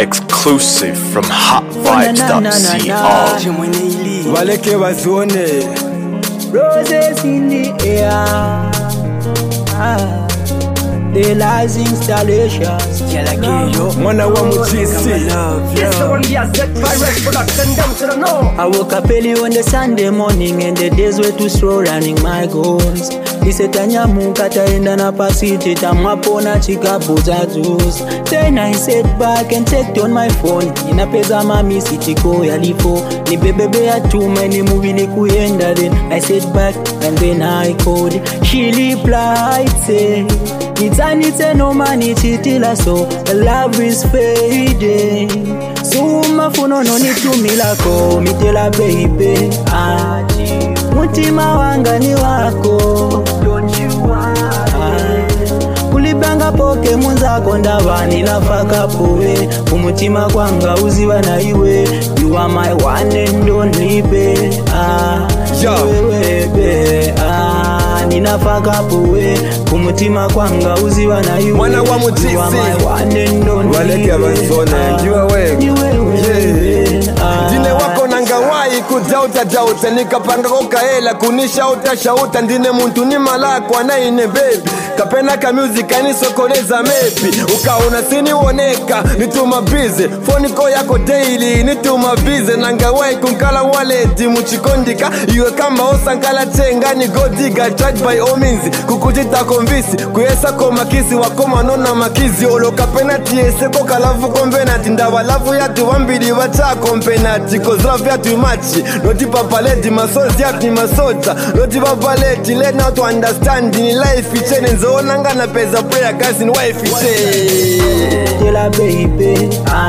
Exclusive from hotvibes.cr. Waleke wazone Roses in the air, the lies installations. mwana wa mutisi. I woke up early on the Sunday morning and the days were too slow running my goals. Nisetanyamuka taenda na pasiti tamwapona chikapu za juice. Then I sat back and checked on my phone. Inapeza mami sitiko yalipo. Ni bebebe ya tuma ni movie ni kuenda. Then I sat back and then I called. She replied say Nitsanitse no mani chitila so love is fading. Suma funo no nitumilako mitela baby aji mutima wanga ni wako don't you want kulibanga poke munzako ndavani nafaka powe umutima kwanga uziwa na iwe you are my one and only babe wewe ninafaka powe umutima kwanga uziwa na iwe mwana wa mutisi. Waleke wazone ndiwe wewe. Ndine wako nangawai kudauta nikapanga kokaela kunishauta ndine muntu ni malako anaine baby kapena ka music anisokoleza mepi ukaona sinioneka nituma busy phone ko yako daily nituma busy nangawai kunkala wallet muchikondika iwe kama osankala tengani godiga tried by all means kukujita convince kuyesa ko makisi wakoma nona makizi oloka penalty eseko kalavu kombenati ndawa lavu yatu wambili wacha kompenati cause love yatu machi noti papaleti masozi yatu ni masota noti papaleti let not to understand in life ichene nzoonanga na pesa prayer guys in wife ichene tela baby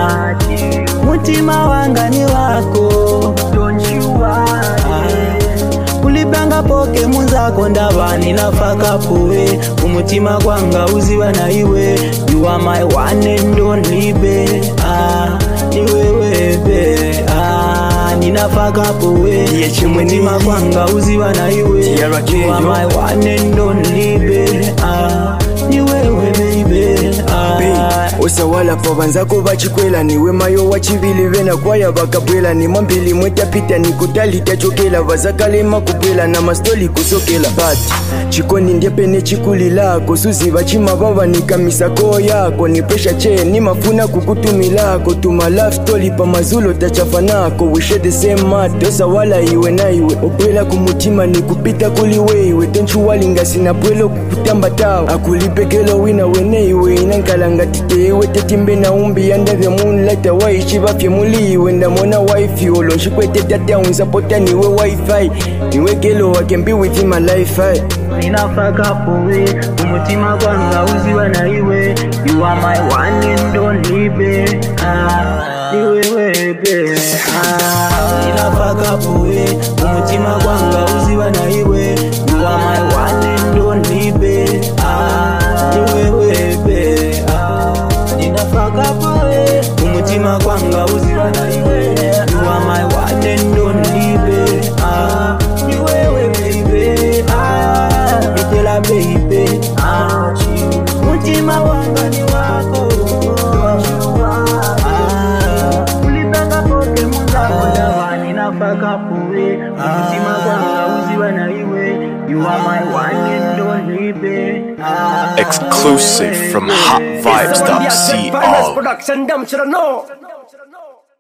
mutima wanga ni wako don't you want kulibanga poke munzako ndavani nafaka powe umutima kwanga uziwa na iwe you are my one and only babe ni wewe babe ninafaka powe umutima kwanga uziwa na iwe you are my one and only babe ni wewe baby osawala pa banzako bachikwela niwe mayo wachivili vena kwaya bakapwela ni mambili mwetapita nikutalita chokela vazakalema kupwela na mastoli kusokela but chikoni ndiepene chikulilako suziva chimavava nikamisako yako ni presha che ni mafuna kukutumilako tuma love story pa mazulo tachafanako we share the same mat osawala iwe na iwe opwela kumutima nikupita kuliwe iwe tenchuwalinga sinapwelo kukutamba tao akulipekelo wina wene iwe inankalanga tite iwe tetimbe na umbi yanda vya moonlight waishi vafye muliwe ndamona wifi olo shikwete tata unsapota niwe wifi niwe gelo I can be with you my life ninafaka powe umutima kwanga uziwa na iwe you are my one and only babe ni wewe babe ninafaka powe umutima kwanga uziwa na iwe you are my one and only babe ni wewe babe ninafaka powe umutima kwanga uziwa na iwe you are my one and only babe ni wewe baby mitela baby mutima wanga ni wako ulibanga poke munzako ndavani nafaka powe umutima kwanga uziwa na iwe you are my one and only babe Exclusive from hotvibes.cr.